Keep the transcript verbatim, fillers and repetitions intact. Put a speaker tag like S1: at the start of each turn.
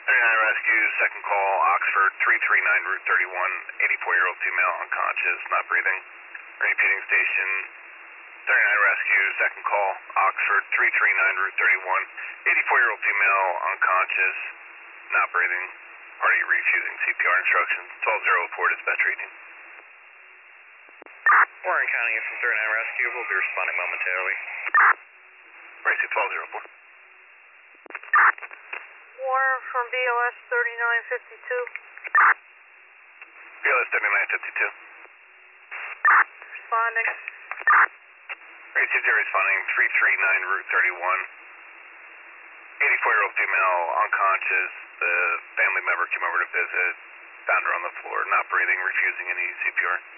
S1: thirty-nine Rescue, second call, Oxford, three three nine Route thirty-one, eighty-four-year-old female, unconscious, not breathing. Repeating station, thirty-nine Rescue, second call, Oxford, three three nine Route thirty-one, eighty-four-year-old female, unconscious, not breathing. Party refusing C P R instructions. twelve oh four dispatch rating.
S2: Warren County from thirty-nine Rescue, we'll be responding momentarily.
S1: Rescue twelve oh four.
S3: Warren from B O S thirty-nine fifty-two.
S1: B O S thirty-nine fifty-two.
S3: Responding.
S1: Rescue zero responding, three three nine Route thirty-one. eighty-four-year-old female, unconscious. The family member came over to visit, found her on the floor, not breathing, refusing any C P R.